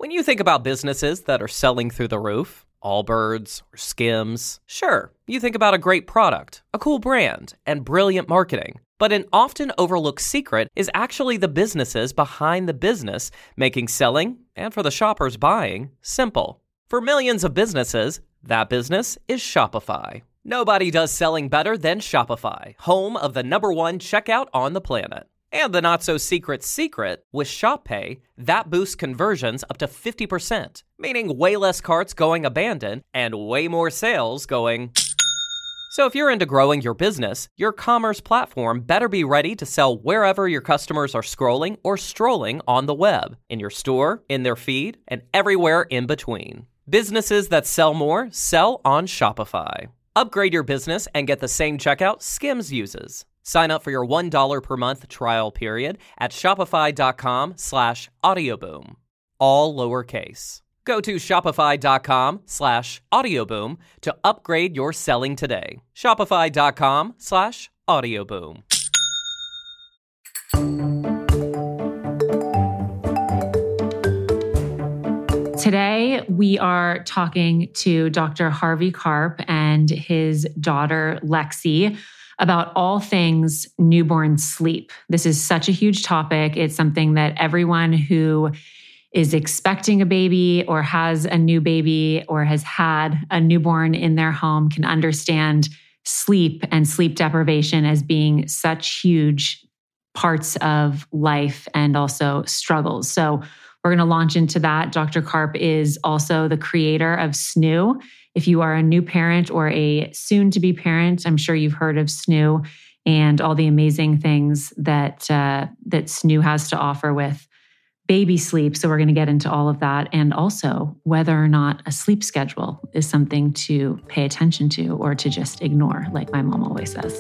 When you think about businesses that are selling through the roof, Allbirds or Skims, sure, you think about a great product, a cool brand, and brilliant marketing. But an often overlooked secret is actually the businesses behind the business, making selling, and for the shoppers buying, simple. For millions of businesses, that business is Shopify. Nobody does selling better than Shopify, home of the #1 checkout on the planet. And the not-so-secret secret, with ShopPay, that boosts conversions up to 50%, meaning way less carts going abandoned and way more sales going... So if you're into growing your business, your commerce platform better be ready to sell wherever your customers are scrolling or strolling on the web, in your store, in their feed, and everywhere in between. Businesses that sell more sell on Shopify. Upgrade your business and get the same checkout Skims uses. Sign up for your $1 per month trial period at shopify.com/audioboom. All lowercase. Go to shopify.com/audioboom to upgrade your selling today. Shopify.com/audioboom. Today, we are talking to Dr. Harvey Karp and his daughter, Lexi, about all things newborn sleep. This is such a huge topic. It's something that everyone who is expecting a baby or has a new baby or has had a newborn in their home can understand sleep and sleep deprivation as being such huge parts of life and also struggles. So we're going to launch into that. Dr. Karp is also the creator of Snoo. If you are a new parent or a soon-to-be parent, I'm sure you've heard of Snoo and all the amazing things that Snoo has to offer with baby sleep. So we're going to get into all of that, and also whether or not a sleep schedule is something to pay attention to or to just ignore, like my mom always says.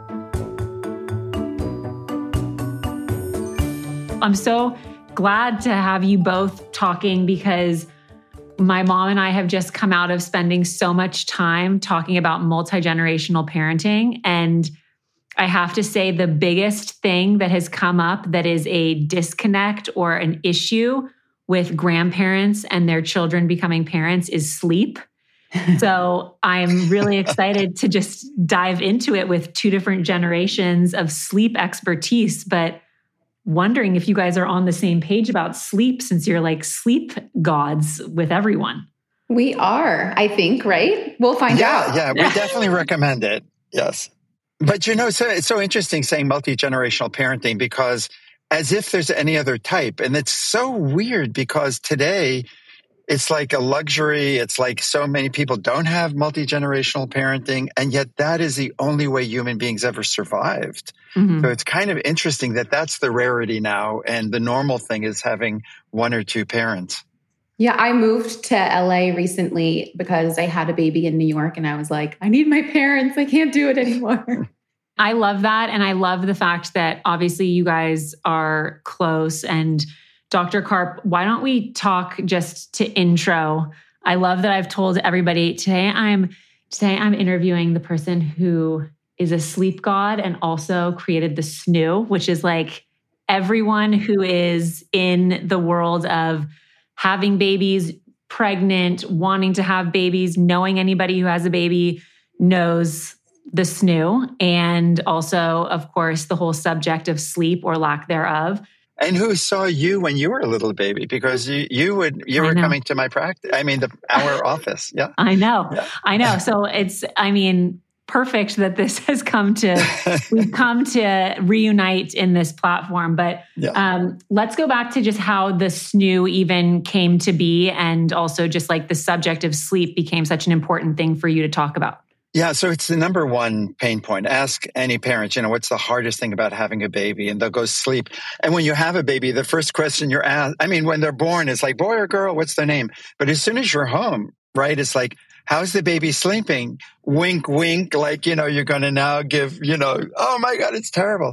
I'm so glad to have you both talking because my mom and I have just come out of spending so much time talking about multi-generational parenting. And I have to say the biggest thing that has come up that is a disconnect or an issue with grandparents and their children becoming parents is sleep. So I'm really excited to just dive into it with two different generations of sleep expertise, but wondering if you guys are on the same page about sleep since you're like sleep gods with everyone. We are, I think, right? We'll find out. Yeah, we definitely recommend it. Yes. But so it's so interesting saying multi-generational parenting because as if there's any other type. And it's so weird because today it's like a luxury. It's like so many people don't have multi-generational parenting. And yet that is the only way human beings ever survived. Mm-hmm. So it's kind of interesting that that's the rarity now. And the normal thing is having one or two parents. Yeah, I moved to LA recently because I had a baby in New York and I was like, I need my parents. I can't do it anymore. I love that. And I love the fact that obviously you guys are close. And Dr. Karp, why don't we talk just to intro? I love that I've told everybody today I'm interviewing the person who is a sleep god and also created the Snoo, which is like everyone who is in the world of having babies, pregnant, wanting to have babies, knowing anybody who has a baby knows the Snoo. And also, of course, the whole subject of sleep or lack thereof. And who saw you when you were a little baby? Because you were coming to my practice. Our office. Yeah. I know. So it's, perfect that this has we've come to reunite in this platform. But let's go back to just how the Snoo even came to be. And also just like the subject of sleep became such an important thing for you to talk about. Yeah, so it's the number one pain point. Ask any parent, what's the hardest thing about having a baby? And they'll go sleep. And when you have a baby, the first question you're asked, when they're born, it's like, boy or girl, what's their name? But as soon as you're home, right, it's like, how's the baby sleeping? Wink, wink, like, you're going to now give, oh my God, it's terrible.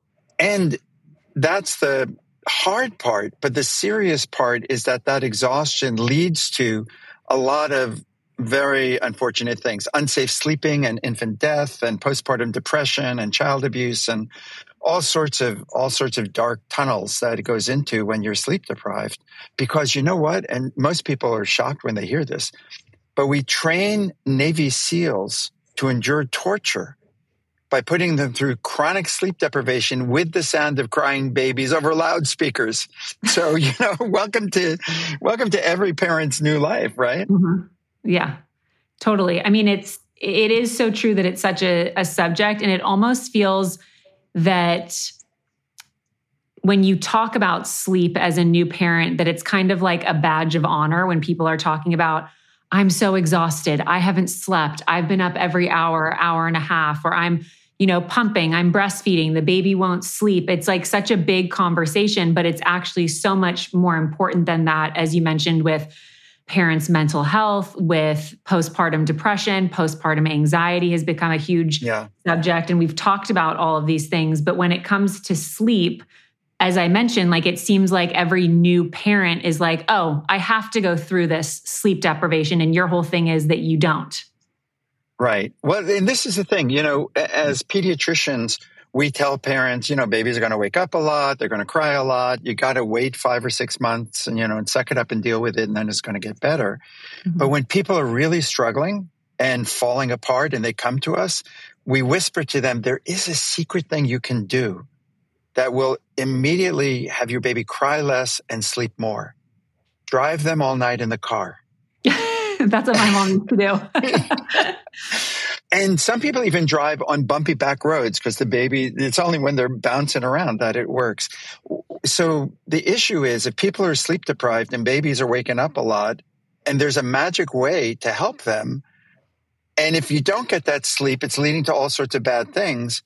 And that's the hard part. But the serious part is that exhaustion leads to a lot of very unfortunate things, unsafe sleeping and infant death and postpartum depression and child abuse and all sorts of dark tunnels that it goes into when you're sleep deprived. Because you know what? And most people are shocked when they hear this, but we train Navy SEALs to endure torture by putting them through chronic sleep deprivation with the sound of crying babies over loudspeakers. So, welcome to every parent's new life, right? Mm-hmm. Yeah, totally. I mean, it is so true that it's such a subject, and it almost feels that when you talk about sleep as a new parent, that it's kind of like a badge of honor when people are talking about, I'm so exhausted, I haven't slept, I've been up every hour and a half, or I'm, pumping, I'm breastfeeding, the baby won't sleep. It's like such a big conversation, but it's actually so much more important than that, as you mentioned, with parents' mental health, with postpartum depression, postpartum anxiety has become a huge subject. And we've talked about all of these things. But when it comes to sleep, as I mentioned, like it seems like every new parent is like, oh, I have to go through this sleep deprivation. And your whole thing is that you don't. Right. Well, and this is the thing, as pediatricians, we tell parents, babies are going to wake up a lot. They're going to cry a lot. You got to wait 5 or 6 months and suck it up and deal with it. And then it's going to get better. Mm-hmm. But when people are really struggling and falling apart and they come to us, we whisper to them, there is a secret thing you can do that will immediately have your baby cry less and sleep more. Drive them all night in the car. That's what my mom used to do. And some people even drive on bumpy back roads because it's only when they're bouncing around that it works. So the issue is if people are sleep deprived and babies are waking up a lot, and there's a magic way to help them. And if you don't get that sleep, it's leading to all sorts of bad things.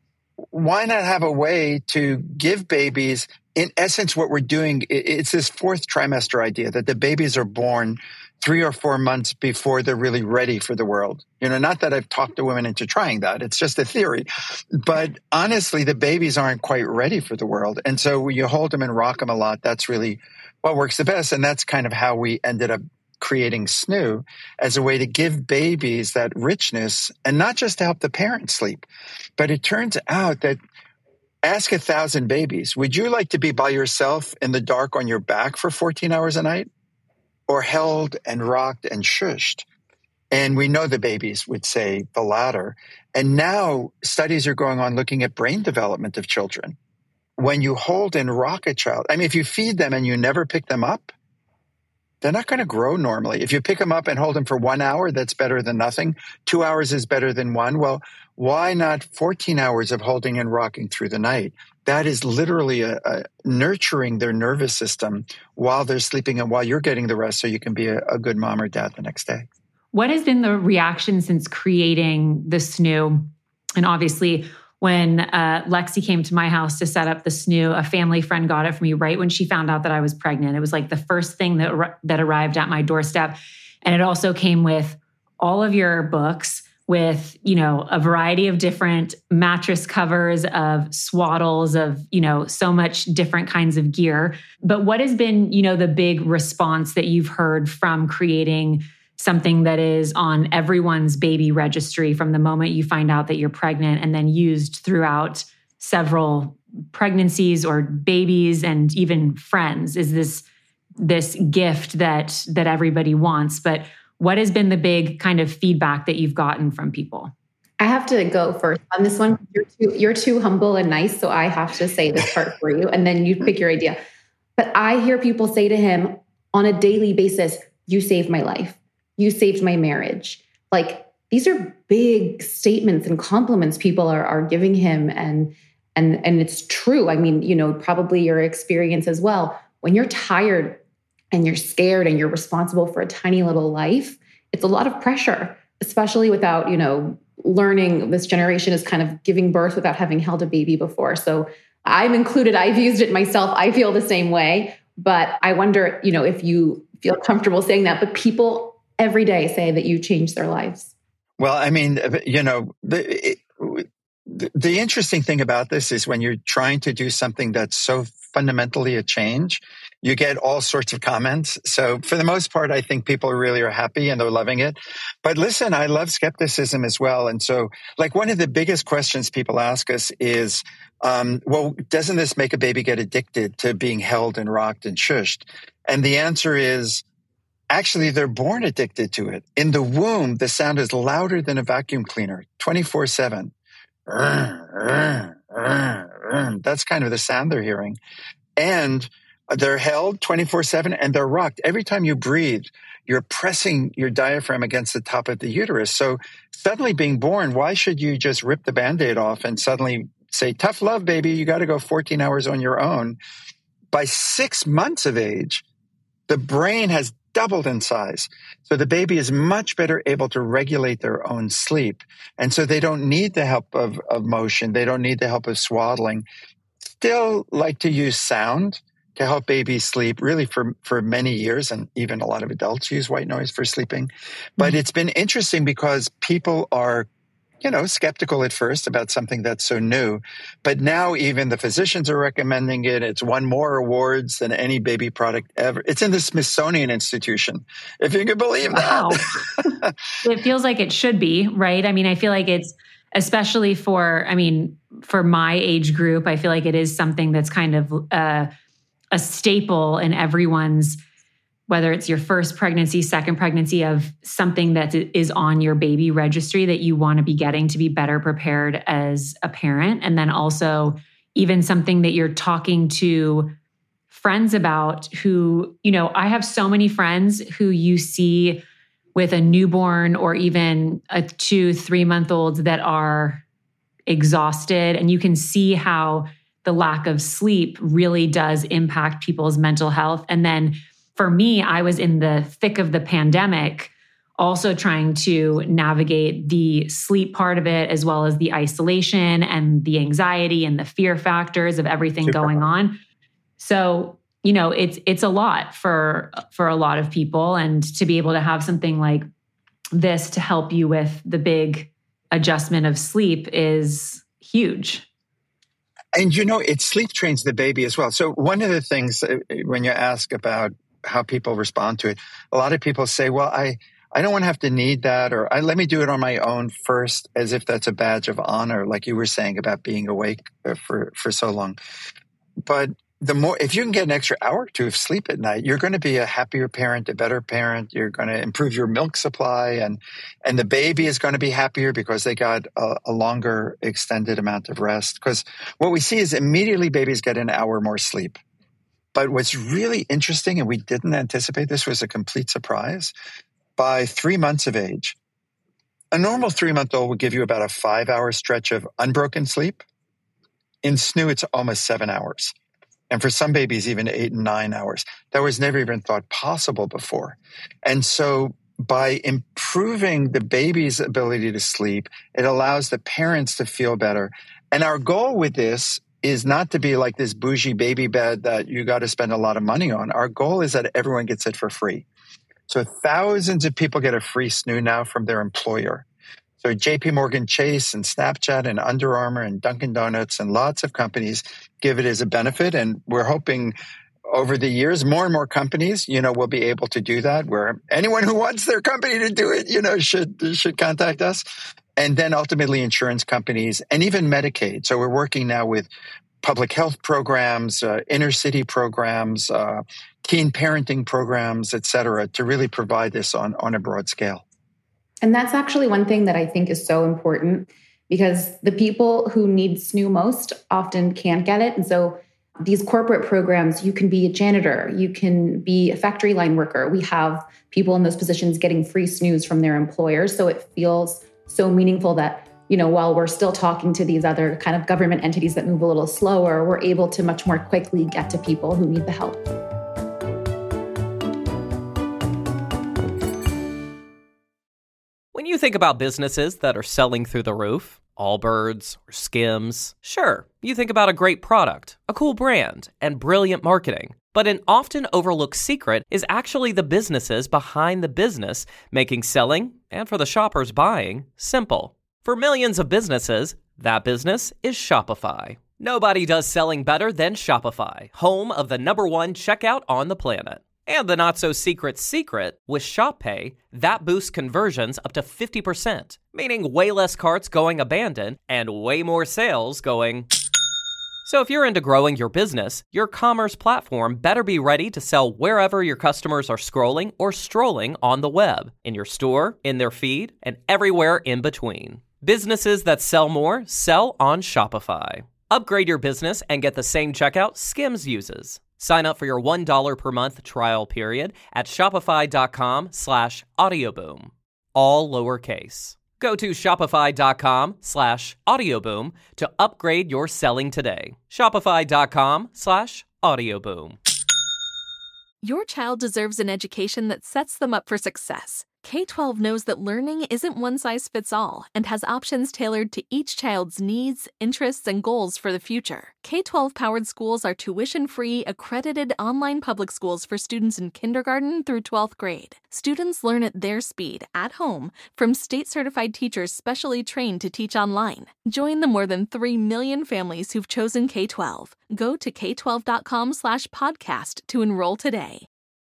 Why not have a way to give babies, in essence, what we're doing? It's this 4th trimester idea that the babies are born 3 or 4 months before they're really ready for the world. Not that I've talked the women into trying that. It's just a theory. But honestly, the babies aren't quite ready for the world. And so when you hold them and rock them a lot, that's really what works the best. And that's kind of how we ended up creating SNOO as a way to give babies that richness, and not just to help the parents sleep. But it turns out that ask 1,000 babies, would you like to be by yourself in the dark on your back for 14 hours a night? Or held and rocked and shushed? And we know the babies would say the latter. And now studies are going on looking at brain development of children. When you hold and rock a child, if you feed them and you never pick them up, they're not going to grow normally. If you pick them up and hold them for 1 hour, that's better than nothing. 2 hours is better than 1. Well, why not 14 hours of holding and rocking through the night? That is literally a nurturing their nervous system while they're sleeping and while you're getting the rest so you can be a good mom or dad the next day. What has been the reaction since creating the SNOO? And obviously, when Lexi came to my house to set up the SNOO, a family friend got it for me right when she found out that I was pregnant. It was like the first thing that arrived at my doorstep. And it also came with all of your books, with, a variety of different mattress covers, of swaddles, of, so much different kinds of gear. But what has been, the big response that you've heard from creating something that is on everyone's baby registry from the moment you find out that you're pregnant, and then used throughout several pregnancies or babies and even friends, is this gift that everybody wants? But what has been the big kind of feedback that you've gotten from people? I have to go first on this one. You're too humble and nice, so I have to say this part for you, and then you pick your idea. But I hear people say to him on a daily basis, you saved my life. You saved my marriage. Like, these are big statements and compliments people are giving him. And it's true. Probably your experience as well. When you're tired and you're scared and you're responsible for a tiny little life, it's a lot of pressure, especially without, learning. This generation is kind of giving birth without having held a baby before. So I'm included. I've used it myself. I feel the same way. But I wonder, if you feel comfortable saying that. But people every day say that you changed their lives. Well, the interesting thing about this is when you're trying to do something that's so fundamentally a change, you get all sorts of comments. So for the most part, I think people really are happy and they're loving it. But listen, I love skepticism as well. And so like one of the biggest questions people ask us is, well, doesn't this make a baby get addicted to being held and rocked and shushed? And the answer is, actually, they're born addicted to it. In the womb, the sound is louder than a vacuum cleaner, 24/7. That's kind of the sound they're hearing. And they're held 24/7 and they're rocked. Every time you breathe, you're pressing your diaphragm against the top of the uterus. So suddenly being born, why should you just rip the Band-Aid off and suddenly say, tough love, baby, you got to go 14 hours on your own? By 6 months of age, the brain has doubled in size. So the baby is much better able to regulate their own sleep. And so they don't need the help of motion. They don't need the help of swaddling. Still like to use sound to help babies sleep really for many years. And even a lot of adults use white noise for sleeping. But it's been interesting because people are, skeptical at first about something that's so new. But now even the physicians are recommending it. It's won more awards than any baby product ever. It's in the Smithsonian Institution, if you can believe that. Wow. It feels like it should be, right? I mean, I feel like it's, especially for my age group, I feel like it is something that's kind of a staple in everyone's, whether it's your first pregnancy, second pregnancy, of something that is on your baby registry that you want to be getting to be better prepared as a parent. And then also even something that you're talking to friends about who, I have so many friends who you see with a newborn or even a 2-3 month old that are exhausted. And you can see how the lack of sleep really does impact people's mental health. And then for me, I was in the thick of the pandemic, also trying to navigate the sleep part of it, as well as the isolation and the anxiety and the fear factors of everything going on. So, it's a lot for a lot of people. And to be able to have something like this to help you with the big adjustment of sleep is huge. And it sleep trains the baby as well. So one of the things when you ask about how people respond to it, a lot of people say, well, I don't want to have to need that, or let me do it on my own first, as if that's a badge of honor, like you were saying about being awake for so long. But if you can get an extra hour or two of sleep at night, you're going to be a happier parent, a better parent. You're going to improve your milk supply, and the baby is going to be happier because they got a longer extended amount of rest. Because what we see is immediately babies get an hour more sleep. But what's really interesting, and we didn't anticipate this, was a complete surprise. By 3 months of age, a normal 3-month-old would give you about a 5-hour stretch of unbroken sleep. In SNU, it's almost 7 hours. And for some babies, even 8 and 9 hours. That was never even thought possible before. And so by improving the baby's ability to sleep, it allows the parents to feel better. And our goal with this is not to be like this bougie baby bed that you got to spend a lot of money on. Our goal is that everyone gets it for free. So thousands of people get a free SNU now from their employer. So JP Morgan Chase and Snapchat and Under Armour and Dunkin' Donuts and lots of companies give it as a benefit. And we're hoping over the years, more and more companies, will be able to do that, where anyone who wants their company to do it, should contact us. And then ultimately insurance companies and even Medicaid. So we're working now with public health programs, inner city programs, teen parenting programs, et cetera, to really provide this on a broad scale. And that's actually one thing that I think is so important, because the people who need SNU most often can't get it. And so these corporate programs, you can be a janitor, you can be a factory line worker. We have people in those positions getting free SNUs from their employers. So it feels so meaningful that, while we're still talking to these other kind of government entities that move a little slower, we're able to much more quickly get to people who need the help. When you think about businesses that are selling through the roof, Allbirds or Skims, sure, you think about a great product, a cool brand, and brilliant marketing. But an often overlooked secret is actually the businesses behind the business, making selling, and for the shoppers buying, simple. For millions of businesses, that business is Shopify. Nobody does selling better than Shopify, home of the #1 checkout on the planet. And the not-so-secret secret, with Shop Pay, that boosts conversions up to 50%, meaning way less carts going abandoned and way more sales going... So if you're into growing your business, your commerce platform better be ready to sell wherever your customers are scrolling or strolling on the web, in your store, in their feed, and everywhere in between. Businesses that sell more sell on Shopify. Upgrade your business and get the same checkout Skims uses. Sign up for your $1 per month trial period at shopify.com/audioboom. All lowercase. Go to shopify.com/audioboom to upgrade your selling today. Shopify.com/audioboom. Your child deserves an education that sets them up for success. K-12 knows that learning isn't one size fits all and has options tailored to each child's needs, interests, and goals for the future. K-12 powered schools are tuition-free, accredited online public schools for students in kindergarten through 12th grade. Students learn at their speed, at home, from state-certified teachers specially trained to teach online. Join the more than 3 million families who've chosen K-12. Go to k12.com/podcast to enroll today.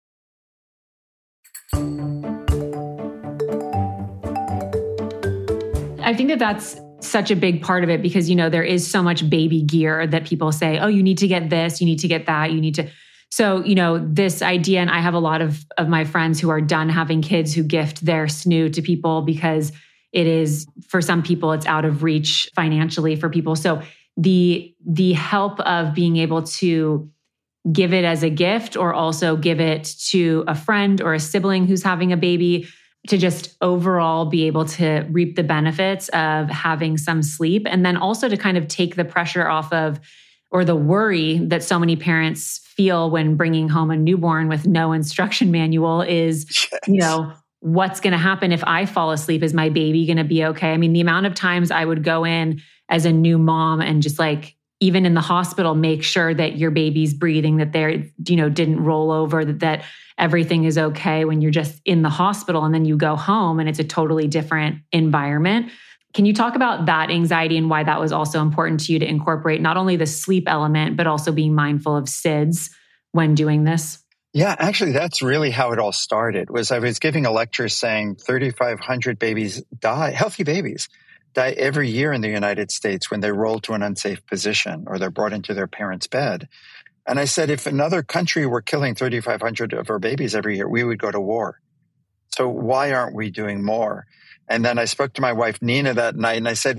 I think that that's such a big part of it because, there is so much baby gear that people say, oh, you need to get this, you need to get that, you need to. So, this idea, and I have a lot of my friends who are done having kids who gift their snoo to people because it is, for some people, it's out of reach financially for people. So the help of being able to give it as a gift or also give it to a friend or a sibling who's having a baby, to just overall be able to reap the benefits of having some sleep. And then also to kind of take the pressure off of, or the worry that so many parents feel when bringing home a newborn with no instruction manual is, what's going to happen if I fall asleep? Is my baby going to be okay? I mean, the amount of times I would go in as a new mom and just even in the hospital, make sure that your baby's breathing, that they're, didn't roll over, that everything is okay when you're just in the hospital and then you go home and it's a totally different environment. Can you talk about that anxiety and why that was also important to you to incorporate not only the sleep element, but also being mindful of SIDS when doing this? Yeah, actually, that's really how it all started. I was giving a lecture saying 3,500 babies die, healthy babies, die every year in the United States when they roll to an unsafe position or they're brought into their parents' bed. And I said, if another country were killing 3,500 of our babies every year, we would go to war. So why aren't we doing more? And then I spoke to my wife, Nina, that night, and I said,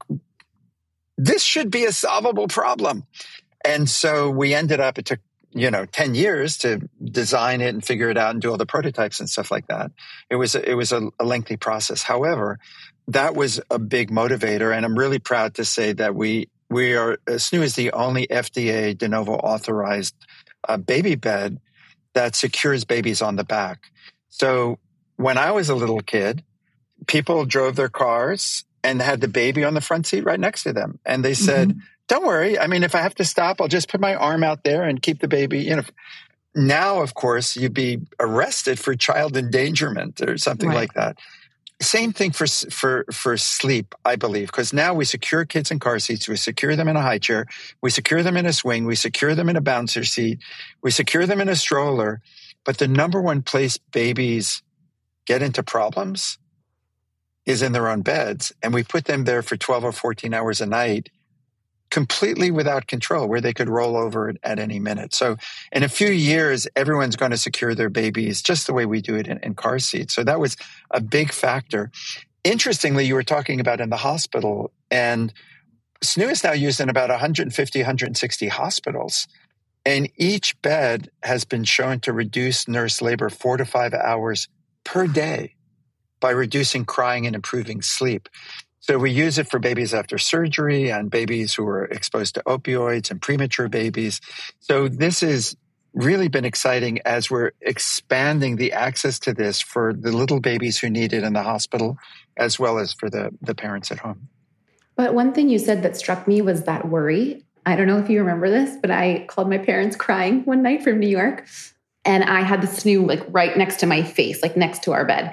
this should be a solvable problem. And so we ended up, it took 10 years to design it and figure it out and do all the prototypes and stuff like that. It was a lengthy process. However, that was a big motivator. And I'm really proud to say that SNOO is the only FDA de novo authorized baby bed that secures babies on the back. So when I was a little kid, people drove their cars and had the baby on the front seat right next to them. And they said, don't worry. I mean, if I have to stop, I'll just put my arm out there and keep the baby. Now, of course, you'd be arrested for child endangerment or something like that. Same thing for sleep, I believe, because now we secure kids in car seats. We secure them in a high chair. We secure them in a swing. We secure them in a bouncer seat. We secure them in a stroller. But the number one place babies get into problems is in their own beds. And we put them there for 12 or 14 hours a night, completely without control, where they could roll over at any minute. So in a few years, everyone's going to secure their babies just the way we do it in car seats. So that was a big factor. Interestingly, you were talking about in the hospital, and SNOO is now used in about 150, 160 hospitals. And each bed has been shown to reduce nurse labor 4 to 5 hours per day by reducing crying and improving sleep. So we use it for babies after surgery and babies who are exposed to opioids and premature babies. So this has really been exciting as we're expanding the access to this for the little babies who need it in the hospital, as well as for the parents at home. But one thing you said that struck me was that worry. I don't know if you remember this, but I called my parents crying one night from New York, and I had the SNOO right next to my face, next to our bed.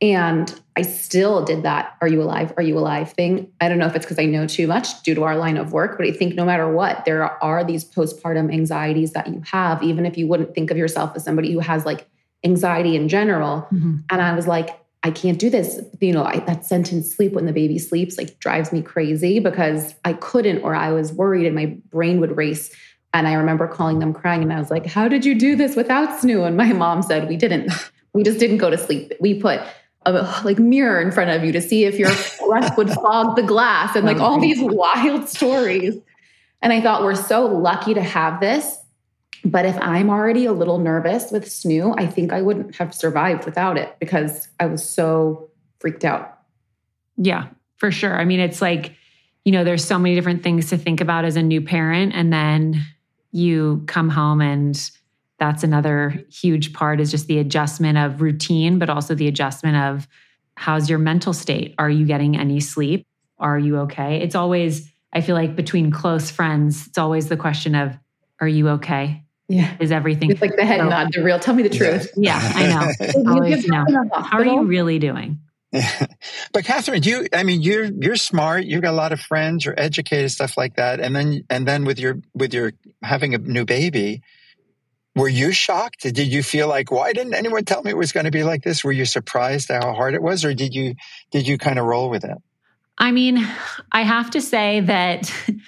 And I still did that "Are you alive? Are you alive?" thing. I don't know if it's because I know too much due to our line of work, but I think no matter what, there are these postpartum anxieties that you have, even if you wouldn't think of yourself as somebody who has like anxiety in general. Mm-hmm. And I was like, I can't do this. That sentence, sleep when the baby sleeps, like drives me crazy because I couldn't, or I was worried and my brain would race. And I remember calling them crying and I was like, how did you do this without Snoo? And my mom said, we just didn't go to sleep. We put a mirror in front of you to see if your breath would fog the glass and like all these wild stories. And I thought, we're so lucky to have this. But if I'm already a little nervous with Snoo, I think I wouldn't have survived without it because I was so freaked out. Yeah, for sure. I mean, it's like, there's so many different things to think about as a new parent. And then you come home and that's another huge part is just the adjustment of routine, but also the adjustment of how's your mental state? Are you getting any sleep? Are you okay? It's always, I feel like between close friends, it's always the question of, are you okay? Yeah. Is everything? It's like the head nod, the real, tell me the truth. Yeah, I know. Always, how are you really doing? But Catherine, you're smart. You've got a lot of friends. You're educated, stuff like that. And then with your having a new baby, were you shocked? Did you feel like, why didn't anyone tell me it was going to be like this? Were you surprised at how hard it was, or did you kind of roll with it? I mean, I have to say that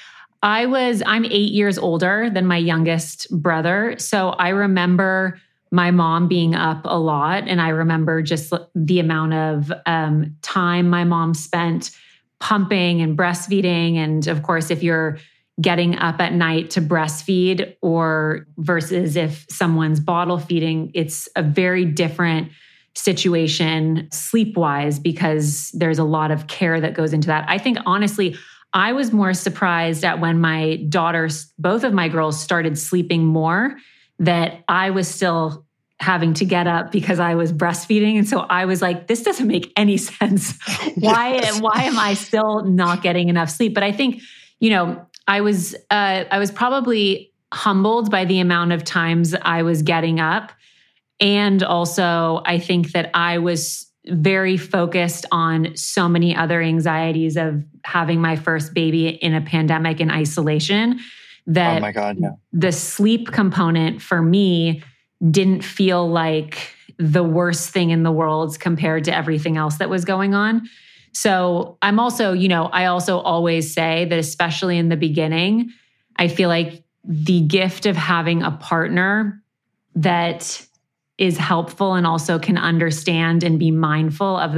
I'm 8 years older than my youngest brother. So I remember my mom being up a lot. And I remember just the amount of time my mom spent pumping and breastfeeding. And of course, if you're getting up at night to breastfeed or versus if someone's bottle feeding, it's a very different situation sleep-wise because there's a lot of care that goes into that. I think honestly, I was more surprised at when my daughters, both of my girls, started sleeping more, that I was still having to get up because I was breastfeeding. And so I was like, this doesn't make any sense. Why am I still not getting enough sleep? But I think, I was probably humbled by the amount of times I was getting up. And also I think that I was very focused on so many other anxieties of having my first baby in a pandemic in isolation that oh my God, yeah. The sleep component for me didn't feel like the worst thing in the world compared to everything else that was going on. So I'm also, I also always say that especially in the beginning, I feel like the gift of having a partner that is helpful and also can understand and be mindful of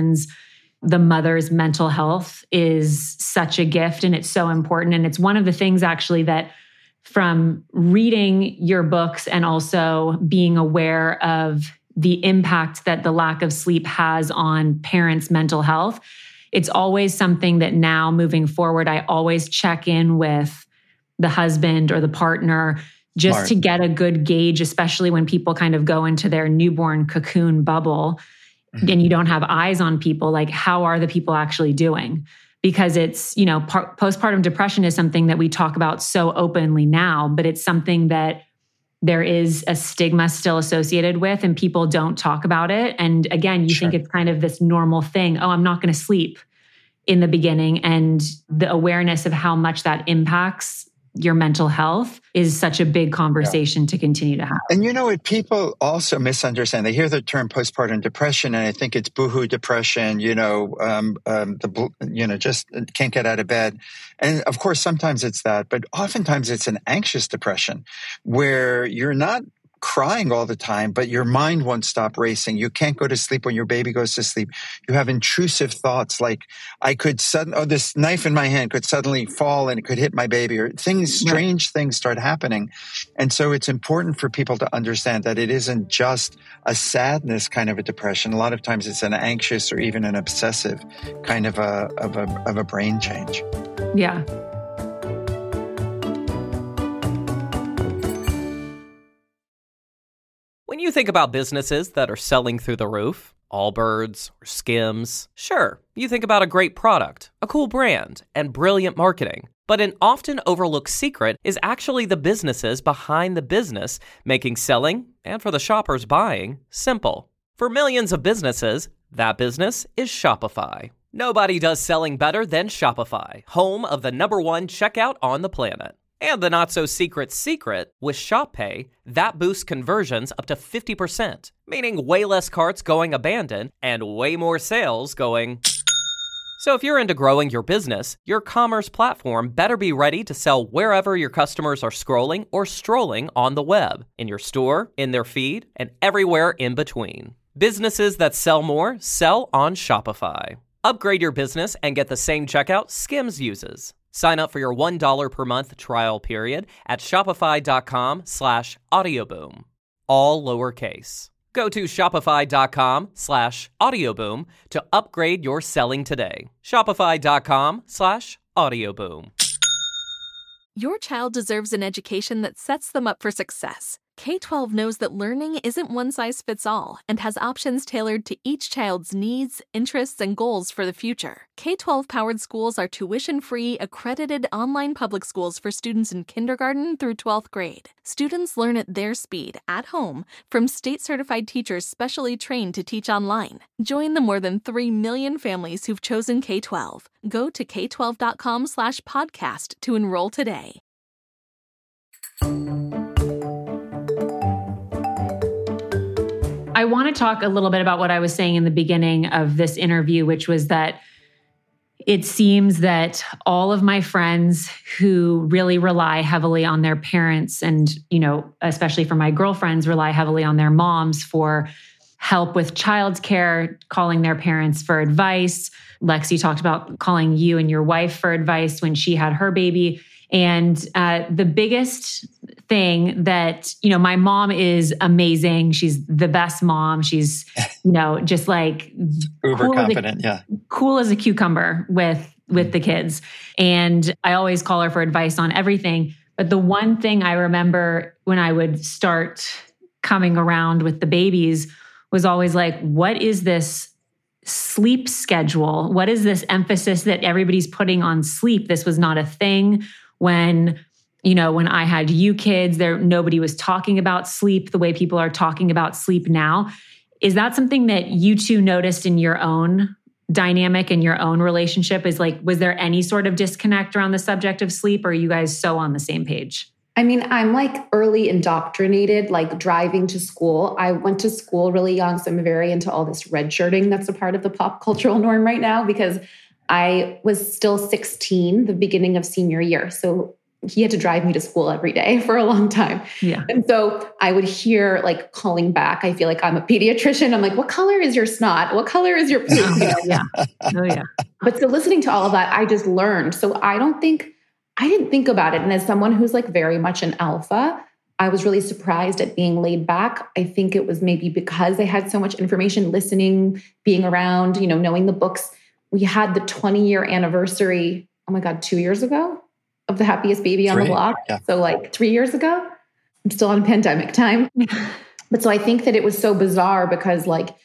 the mother's mental health is such a gift and it's so important. And it's one of the things actually that from reading your books and also being aware of the impact that the lack of sleep has on parents' mental health, it's always something that now moving forward, I always check in with the husband or the partner just Smart. To get a good gauge, especially when people kind of go into their newborn cocoon bubble and you don't have eyes on people, like how are the people actually doing? Because it's, postpartum depression is something that we talk about so openly now, but it's something that there is a stigma still associated with and people don't talk about it. And again, you think it's kind of this normal thing. Oh, I'm not going to sleep in the beginning. And the awareness of how much that impacts your mental health is such a big conversation to continue to have. And what people also misunderstand, they hear the term postpartum depression and I think it's boohoo depression, just can't get out of bed. And of course, sometimes it's that, but oftentimes it's an anxious depression where you're not crying all the time, but your mind won't stop racing. You can't go to sleep when your baby goes to sleep. You have intrusive thoughts like this knife in my hand could suddenly fall and it could hit my baby, or strange things start happening. And so it's important for people to understand that it isn't just a sadness kind of a depression. A lot of times it's an anxious or even an obsessive kind of a brain change. Yeah. When you think about businesses that are selling through the roof, Allbirds or Skims, sure, you think about a great product, a cool brand, and brilliant marketing. But an often overlooked secret is actually the businesses behind the business, making selling, and for the shoppers buying, simple. For millions of businesses, That business is Shopify. Nobody does selling better than Shopify, home of the #1 checkout on the planet. And the not-so-secret secret, with Shop Pay, that boosts conversions up to 50%, meaning way less carts going abandoned and way more sales going... So if you're into growing your business, your commerce platform better be ready to sell wherever your customers are scrolling or strolling on the web, in your store, in their feed, and everywhere in between. Businesses that sell more sell on Shopify. Upgrade your business and get the same checkout Skims uses. Sign up for your $1 per month trial period at shopify.com/audioboom. All lowercase. Go to shopify.com/audioboom to upgrade your selling today. Shopify.com/audioboom. Your child deserves an education that sets them up for success. K-12 knows that learning isn't one size fits all and has options tailored to each child's needs, interests, and goals for the future. K-12 powered schools are tuition-free, accredited online public schools for students in kindergarten through 12th grade. Students learn at their speed, at home, from state-certified teachers specially trained to teach online. Join the more than 3 million families who've chosen K-12. Go to k12.com/podcast to enroll today. I want to talk a little bit about what I was saying in the beginning of this interview, which was that it seems that all of my friends who really rely heavily on their parents and, especially for my girlfriends, rely heavily on their moms for help with childcare, calling their parents for advice. Lexi talked about calling you and your wife for advice when she had her baby. And the biggest thing that, my mom is amazing. She's the best mom. She's, just like uber confident. Cool as a cucumber with the kids. And I always call her for advice on everything. But the one thing I remember when I would start coming around with the babies was always like, what is this sleep schedule? What is this emphasis that everybody's putting on sleep? This was not a thing. When I had you kids, nobody was talking about sleep the way people are talking about sleep now. Is that something that you two noticed in your own dynamic and your own relationship? Was there any sort of disconnect around the subject of sleep, or are you guys so on the same page? I mean, I'm early indoctrinated, driving to school. I went to school really young, so I'm very into all this red shirting that's a part of the pop cultural norm right now, because I was still 16, the beginning of senior year. So he had to drive me to school every day for a long time. Yeah. And so I would hear calling back. I feel like I'm a pediatrician. I'm like, what color is your snot? What color is your poop? Yeah. Oh, yeah. But so listening to all of that, I just learned. So I didn't think about it. And as someone who's very much an alpha, I was really surprised at being laid back. I think it was maybe because I had so much information, listening, being around, knowing the books. We had the 20-year anniversary, 2 years ago, of the happiest baby on the block. Yeah. So 3 years ago. I'm still on pandemic time. But so I think that it was so bizarre because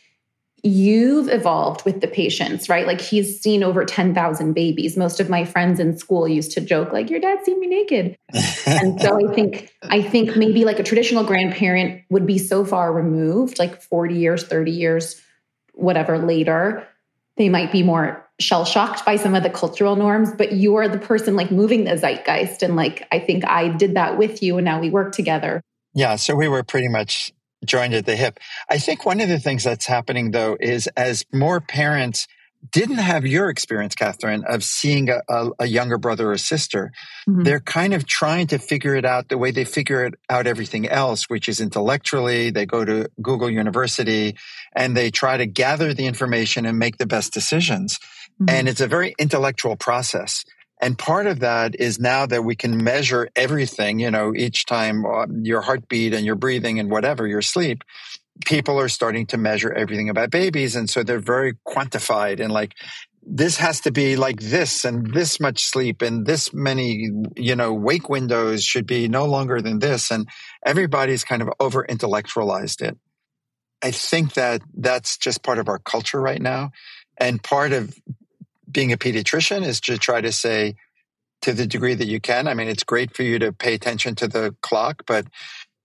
you've evolved with the patients, right? He's seen over 10,000 babies. Most of my friends in school used to joke your dad's seen me naked. And so I think maybe a traditional grandparent would be so far removed, 40 years, 30 years, whatever later, they might be more shell-shocked by some of the cultural norms, but you're the person moving the zeitgeist. And I think I did that with you, and now we work together. Yeah, so we were pretty much joined at the hip. I think one of the things that's happening, though, is as more parents didn't have your experience, Catherine, of seeing a younger brother or sister, they're kind of trying to figure it out the way they figure it out everything else, which is intellectually. They go to Google University and they try to gather the information and make the best decisions. And it's a very intellectual process. And part of that is now that we can measure everything, each time your heartbeat and your breathing and whatever, your sleep, people are starting to measure everything about babies. And so they're very quantified and this has to be like this and this much sleep and this many, wake windows should be no longer than this. And everybody's kind of over intellectualized it. I think that that's just part of our culture right now. And part of being a pediatrician is to try to say, to the degree that you can, it's great for you to pay attention to the clock, but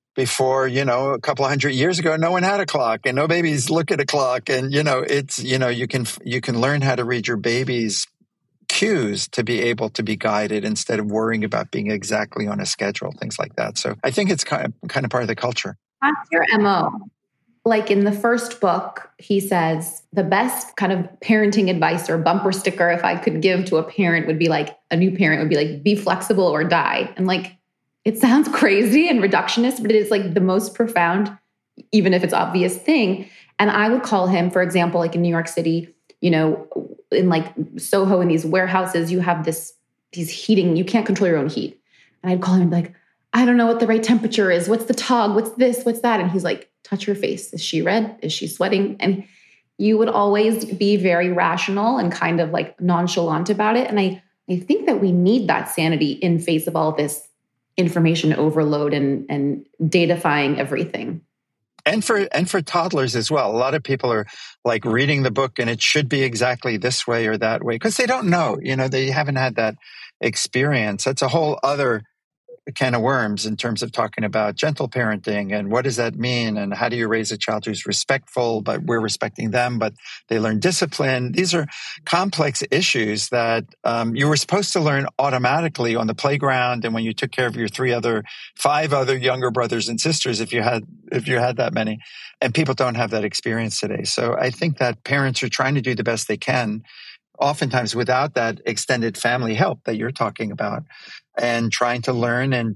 before, a couple of 100 years ago, no one had a clock and no babies look at a clock. And, it's, you can learn how to read your baby's cues to be able to be guided instead of worrying about being exactly on a schedule, things like that. So I think it's kind of part of the culture. What's your MO? Like in the first book, he says the best kind of parenting advice or bumper sticker, if I could give to a parent, would be like, a new parent would be like, be flexible or die. And like, it sounds crazy and reductionist, but it is like the most profound, even if it's obvious thing. And I would call him, for example, like in New York City, in like Soho, in these warehouses, you have these heating, you can't control your own heat. And I'd call him and be like, I don't know what the right temperature is. What's the tog? What's this? What's that? And he's like, touch her face. Is she red? Is she sweating? And you would always be very rational and kind of like nonchalant about it. And I think that we need that sanity in face of all this information overload and datafying everything. And for toddlers as well. A lot of people are like reading the book and it should be exactly this way or that way because they don't know, they haven't had that experience. That's a whole other can of worms in terms of talking about gentle parenting and what does that mean and how do you raise a child who's respectful, but we're respecting them, but they learn discipline. These are complex issues that you were supposed to learn automatically on the playground and when you took care of your 5 other younger brothers and sisters, if you had that many, and people don't have that experience today. So I think that parents are trying to do the best they can, oftentimes without that extended family help that you're talking about, and trying to learn and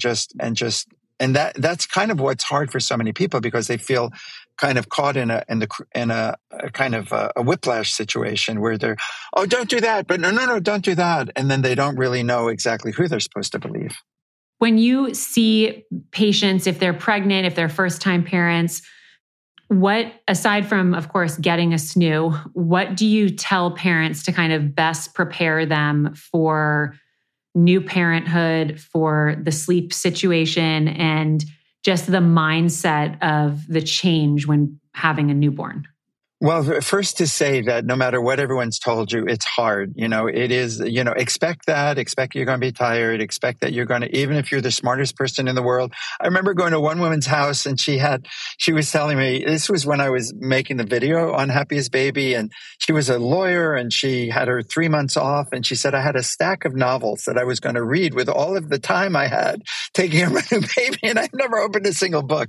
that's kind of what's hard for so many people because they feel kind of caught in a kind of a whiplash situation where they're, oh, don't do that, but no, don't do that, and then they don't really know exactly who they're supposed to believe. When you see patients, if they're pregnant, if they're first-time parents, what, aside from, of course, getting a SNU, what do you tell parents to kind of best prepare them for new parenthood, for the sleep situation, and just the mindset of the change when having a newborn? Well, first to say that no matter what everyone's told you, it's hard. It is, expect you're going to be tired, expect that you're going to, even if you're the smartest person in the world. I remember going to one woman's house and she was telling me, this was when I was making the video on Happiest Baby, and she was a lawyer and she had her 3 months off. And she said, I had a stack of novels that I was going to read with all of the time I had taking care of my new baby. And I've never opened a single book,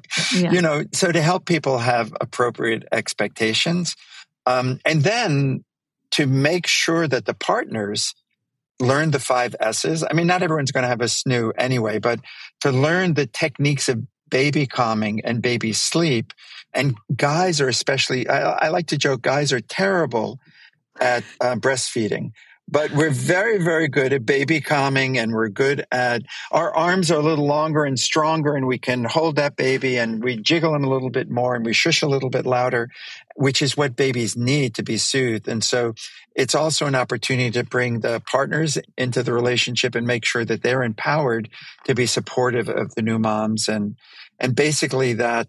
so to help people have appropriate expectations. And then to make sure that the partners learn the 5 S's. I mean, not everyone's going to have a SNU anyway, but to learn the techniques of baby calming and baby sleep. And guys are especially, I like to joke, guys are terrible at breastfeeding. But we're very, very good at baby calming, and we're good at, our arms are a little longer and stronger, and we can hold that baby and we jiggle them a little bit more and we shush a little bit louder, which is what babies need to be soothed. And so it's also an opportunity to bring the partners into the relationship and make sure that they're empowered to be supportive of the new moms. And basically that,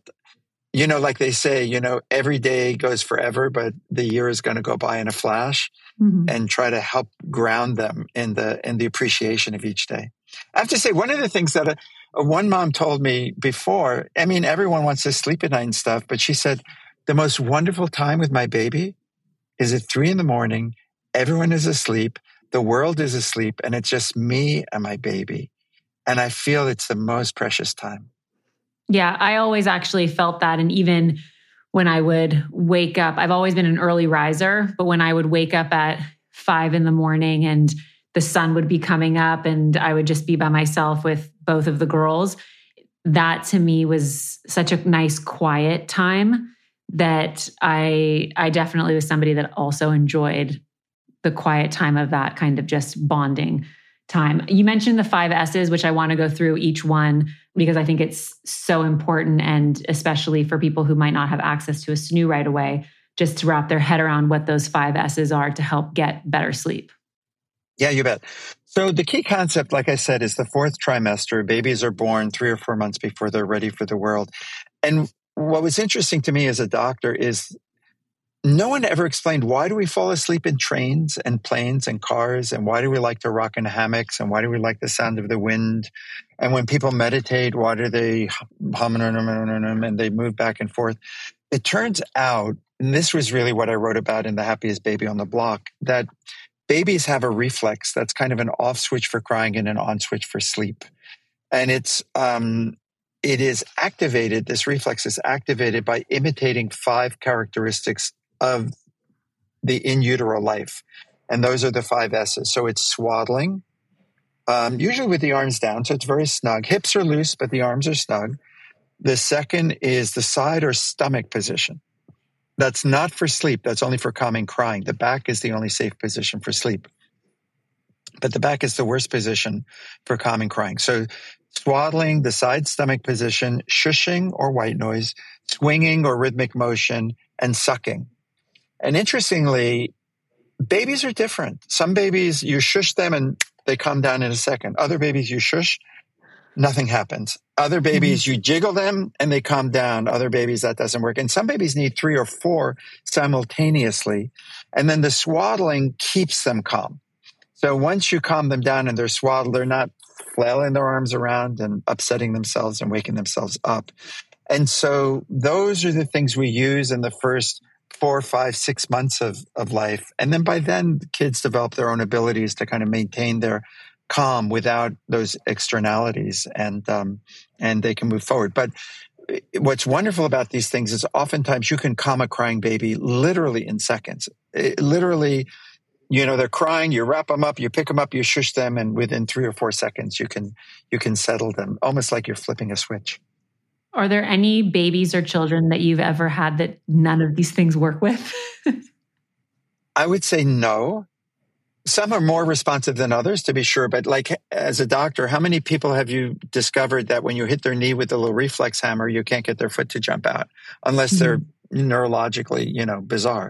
like they say, every day goes forever, but the year is going to go by in a flash. Mm-hmm. And try to help ground them in the appreciation of each day. I have to say, one of the things that one mom told me before, I mean, everyone wants to sleep at night and stuff, but she said, the most wonderful time with my baby is at 3 a.m. Everyone is asleep. The world is asleep. And it's just me and my baby. And I feel it's the most precious time. Yeah, I always actually felt that. And even when I would wake up, I've always been an early riser, but when I would wake up at 5 a.m. and the sun would be coming up and I would just be by myself with both of the girls, that to me was such a nice quiet time that I definitely was somebody that also enjoyed the quiet time of that kind of just bonding time. You mentioned the 5 S's, which I want to go through each one because I think it's so important, and especially for people who might not have access to a SNU right away, just to wrap their head around what those 5 S's are to help get better sleep. Yeah, you bet. So the key concept, like I said, is the 4th trimester. Babies are born 3 or 4 months before they're ready for the world. And what was interesting to me as a doctor is no one ever explained, why do we fall asleep in trains and planes and cars? And why do we like to rock in hammocks? And why do we like the sound of the wind? And when people meditate, why do they hum and they move back and forth? It turns out, and this was really what I wrote about in The Happiest Baby on the Block, that babies have a reflex that's kind of an off switch for crying and an on switch for sleep. And it is activated, this reflex is activated by imitating 5 characteristics of the in utero life. And those are the 5 S's. So it's swaddling, usually with the arms down, so it's very snug. Hips are loose, but the arms are snug. The second is the side or stomach position. That's not for sleep. That's only for calming crying. The back is the only safe position for sleep. But the back is the worst position for calming crying. So swaddling, the side stomach position, shushing or white noise, swinging or rhythmic motion, and sucking. And interestingly, babies are different. Some babies, you shush them and they calm down in a second. Other babies, you shush, nothing happens. Other babies, you jiggle them and they calm down. Other babies, that doesn't work. And some babies need 3 or 4 simultaneously. And then the swaddling keeps them calm. So once you calm them down and they're swaddled, they're not flailing their arms around and upsetting themselves and waking themselves up. And so those are the things we use in the first 4, 5, 6 months of life. And then by then, kids develop their own abilities to kind of maintain their calm without those externalities, and they can move forward. But what's wonderful about these things is oftentimes you can calm a crying baby literally in seconds. Literally, they're crying, you wrap them up, you pick them up, you shush them, and within 3 or 4 seconds, you can settle them, almost like you're flipping a switch. Are there any babies or children that you've ever had that none of these things work with? I would say no. Some are more responsive than others, to be sure. But like, as a doctor, how many people have you discovered that when you hit their knee with a little reflex hammer, you can't get their foot to jump out unless they're neurologically, bizarre.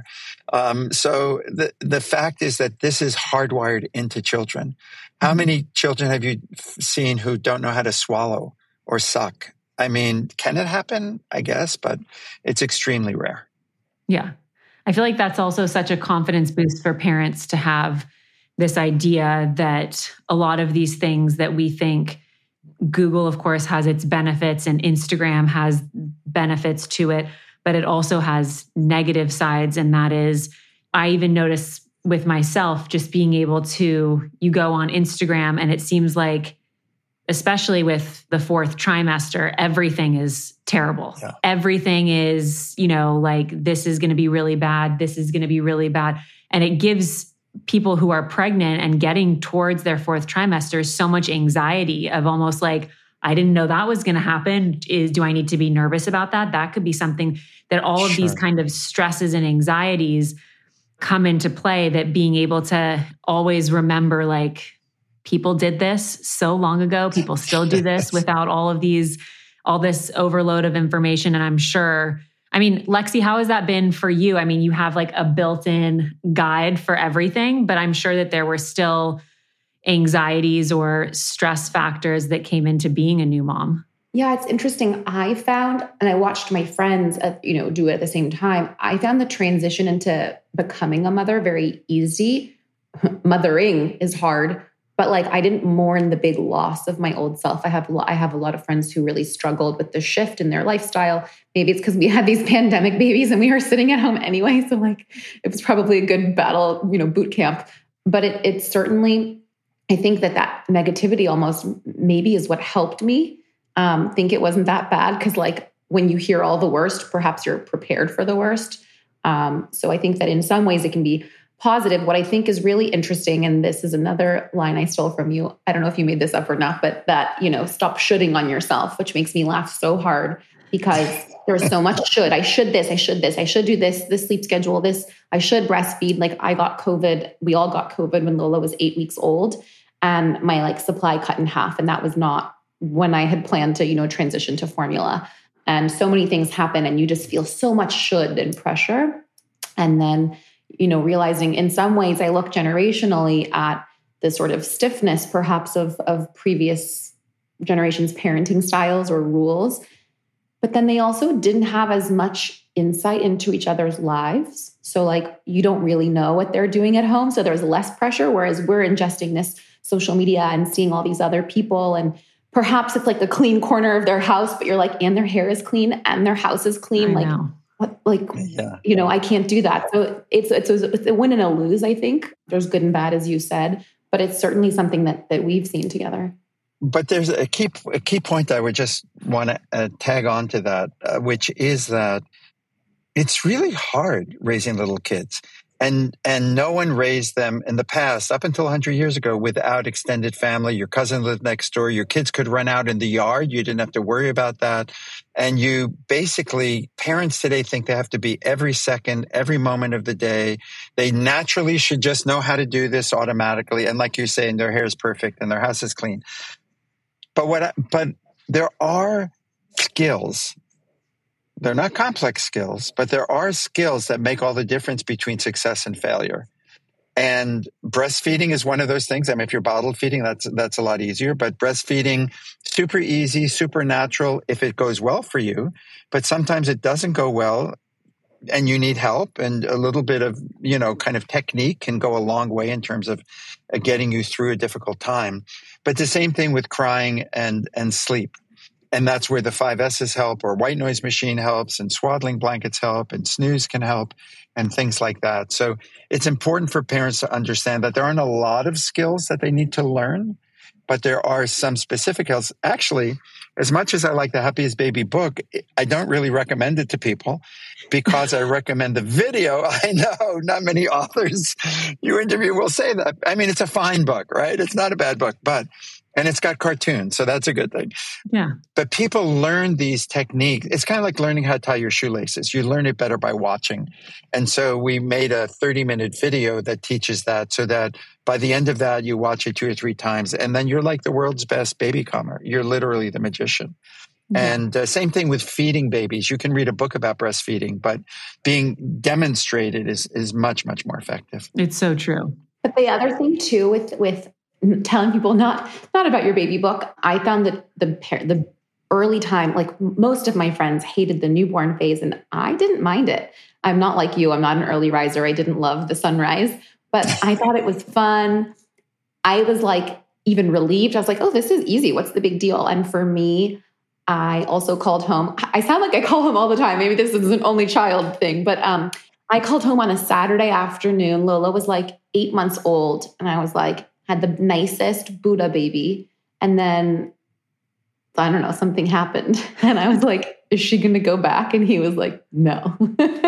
So the fact is that this is hardwired into children. How many children have you seen who don't know how to swallow or suck? I mean, can it happen? I guess, but it's extremely rare. Yeah. I feel like that's also such a confidence boost for parents to have this idea that a lot of these things that we think, Google, of course, has its benefits and Instagram has benefits to it, but it also has negative sides. And that is, I even notice with myself, just being able to, you go on Instagram and it seems like, especially with the 4th trimester, everything is terrible. Yeah. Everything is, like, this is going to be really bad. This is going to be really bad. And it gives people who are pregnant and getting towards their 4th trimester so much anxiety of almost like, I didn't know that was going to happen. Do I need to be nervous about that? That could be something that all of these kind of stresses and anxieties come into play, that being able to always remember, like, people did this so long ago. People still do this without all this overload of information. And I'm sure, Lexi, how has that been for you? You have like a built-in guide for everything, but I'm sure that there were still anxieties or stress factors that came into being a new mom. Yeah, it's interesting. I found, and I watched my friends, do it at the same time. I found the transition into becoming a mother very easy. Mothering is hard. But like, I didn't mourn the big loss of my old self. I have a lot of friends who really struggled with the shift in their lifestyle. Maybe it's because we had these pandemic babies and we were sitting at home anyway. So like, it was probably a good battle, boot camp. But it certainly, I think that negativity almost maybe is what helped me think it wasn't that bad. Because like, when you hear all the worst, perhaps you're prepared for the worst. So I think that in some ways it can be positive. What I think is really interesting, and this is another line I stole from you, I don't know if you made this up or not, but that, stop shoulding on yourself, which makes me laugh so hard because there's so much should. I should this, I should this, I should do this sleep schedule, this, I should breastfeed. Like, I got COVID. We all got COVID when Lola was 8 weeks old, and my supply cut in half. And that was not when I had planned to, transition to formula. And so many things happen and you just feel so much should and pressure. And then, realizing in some ways I look generationally at the sort of stiffness perhaps of previous generations' parenting styles or rules, but then they also didn't have as much insight into each other's lives. So like you don't really know what they're doing at home. So there's less pressure, whereas we're ingesting this social media and seeing all these other people. And perhaps it's like the clean corner of their house, but you're like, and their hair is clean and their house is clean. What, I can't do that. So it's a win and a lose, I think. There's good and bad, as you said, but it's certainly something that we've seen together. But there's a key point I would just want to tag on to that, which is that it's really hard raising little kids. And no one raised them in the past, up until 100 years ago, without extended family. Your cousin lived next door. Your kids could run out in the yard. You didn't have to worry about that. And parents today think they have to be every second, every moment of the day. They naturally should just know how to do this automatically. And like you're saying, their hair is perfect and their house is clean. But there are skills. They're not complex skills, but there are skills that make all the difference between success and failure. And breastfeeding is one of those things. I mean, if you're bottle feeding, that's a lot easier. But breastfeeding, super easy, super natural if it goes well for you. But sometimes it doesn't go well and you need help. And a little bit of, kind of technique can go a long way in terms of getting you through a difficult time. But the same thing with crying and sleep. And that's where the 5 S's help, or white noise machine helps, and swaddling blankets help, and snooze can help, and things like that. So it's important for parents to understand that there aren't a lot of skills that they need to learn, but there are some specific skills. Actually, as much as I like the Happiest Baby book, I don't really recommend it to people because I recommend the video. I know not many authors you interview will say that. I mean, it's a fine book, right? It's not a bad book, and it's got cartoons, so that's a good thing. Yeah. But people learn these techniques. It's kind of like learning how to tie your shoelaces. You learn it better by watching. And so we made a 30-minute video that teaches that, so that by the end of that, you watch it 2 or 3 times. And then you're like the world's best baby calmer. You're literally the magician. Yeah. And same thing with feeding babies. You can read a book about breastfeeding, but being demonstrated is much, much more effective. It's so true. But the other thing too, with telling people not about your baby book, I found that the early time, like most of my friends hated the newborn phase, and I didn't mind it. I'm not like you. I'm not an early riser. I didn't love the sunrise, but I thought it was fun. I was like even relieved. I was like, oh, this is easy. What's the big deal? And for me, I also called home. I sound like I call home all the time. Maybe this is an only child thing, but I called home on a Saturday afternoon. Lola was like 8 months old, and I was like, had the nicest Buddha baby. And then, I don't know, something happened. And I was like, is she going to go back? And he was like, no.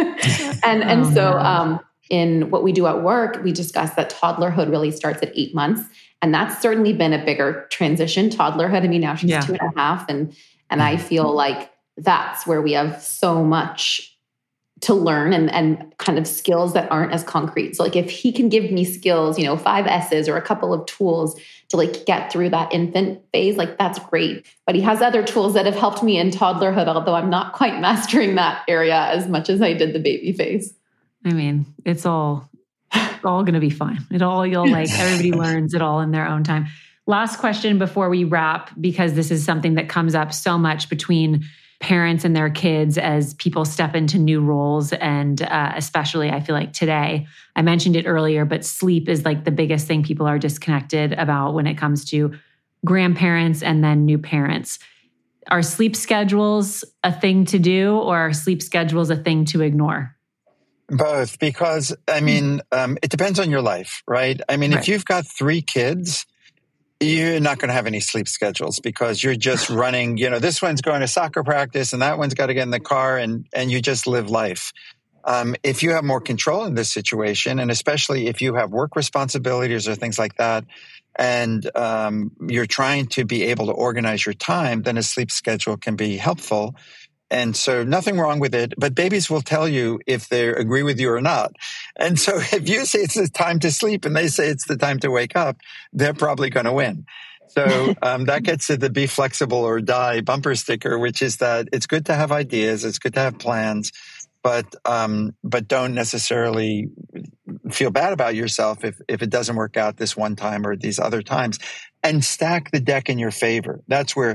So in what we do at work, we discuss that toddlerhood really starts at 8 months. And that's certainly been a bigger transition, toddlerhood. I mean, now she's 2.5. And I feel like that's where we have so much to learn and kind of skills that aren't as concrete. So like if he can give me skills, 5 S's or a couple of tools to like get through that infant phase, like that's great. But he has other tools that have helped me in toddlerhood, although I'm not quite mastering that area as much as I did the baby phase. I mean, it's all going to be fine. Everybody learns it all in their own time. Last question before we wrap, because this is something that comes up so much between parents and their kids as people step into new roles. And especially, I feel like today, I mentioned it earlier, but sleep is like the biggest thing people are disconnected about when it comes to grandparents and then new parents. Are sleep schedules a thing to do, or are sleep schedules a thing to ignore? Both, because it depends on your life, right? I mean, if you've got 3 kids, you're not going to have any sleep schedules because you're just running, this one's going to soccer practice and that one's got to get in the car and you just live life. If you have more control in this situation, and especially if you have work responsibilities or things like that, and you're trying to be able to organize your time, then a sleep schedule can be helpful. And so nothing wrong with it, but babies will tell you if they agree with you or not. And so if you say it's the time to sleep and they say it's the time to wake up, they're probably going to win. So that gets to the be flexible or die bumper sticker, which is that it's good to have ideas. It's good to have plans, but don't necessarily feel bad about yourself if it doesn't work out this one time or these other times, and stack the deck in your favor. That's where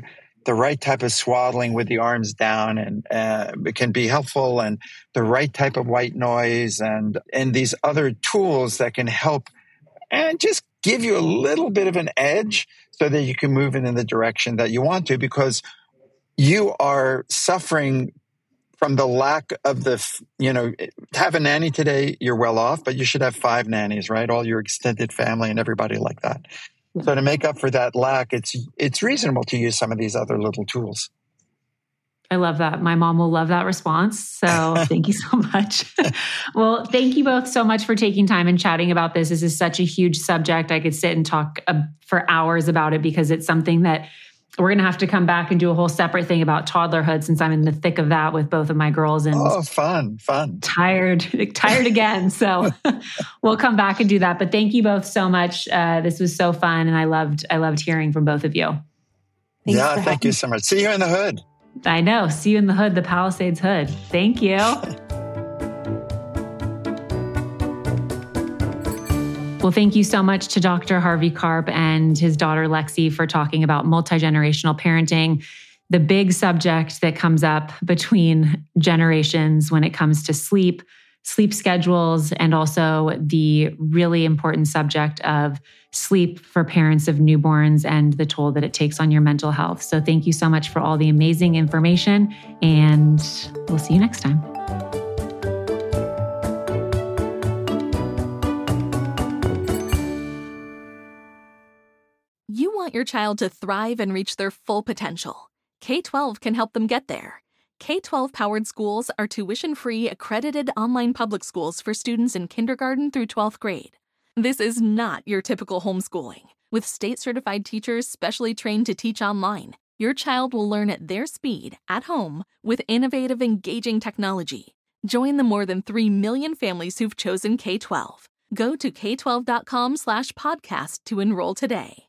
the right type of swaddling with the arms down and it can be helpful, and the right type of white noise and these other tools that can help and just give you a little bit of an edge so that you can move it in the direction that you want to, because you are suffering from the lack of have a nanny today, you're well off, but you should have 5 nannies, right? All your extended family and everybody like that. Yeah. So to make up for that lack, it's reasonable to use some of these other little tools. I love that. My mom will love that response. So thank you so much. Well, thank you both so much for taking time and chatting about this. This is such a huge subject. I could sit and talk for hours about it, because it's something that we're going to have to come back and do a whole separate thing about toddlerhood, since I'm in the thick of that with both of my girls. And fun. Tired again. So we'll come back and do that. But thank you both so much. This was so fun. And I loved hearing from both of you. Thank you so much. See you in the hood. I know. See you in the hood, the Palisades hood. Thank you. Well, thank you so much to Dr. Harvey Karp and his daughter Lexi for talking about multi-generational parenting, the big subject that comes up between generations when it comes to sleep schedules, and also the really important subject of sleep for parents of newborns and the toll that it takes on your mental health. So thank you so much for all the amazing information, and we'll see you next time. You want your child to thrive and reach their full potential. K-12 can help them get there. K-12-powered schools are tuition-free, accredited online public schools for students in kindergarten through 12th grade. This is not your typical homeschooling. With state-certified teachers specially trained to teach online, your child will learn at their speed, at home, with innovative, engaging technology. Join the more than 3 million families who've chosen K-12. Go to k12.com/podcast to enroll today.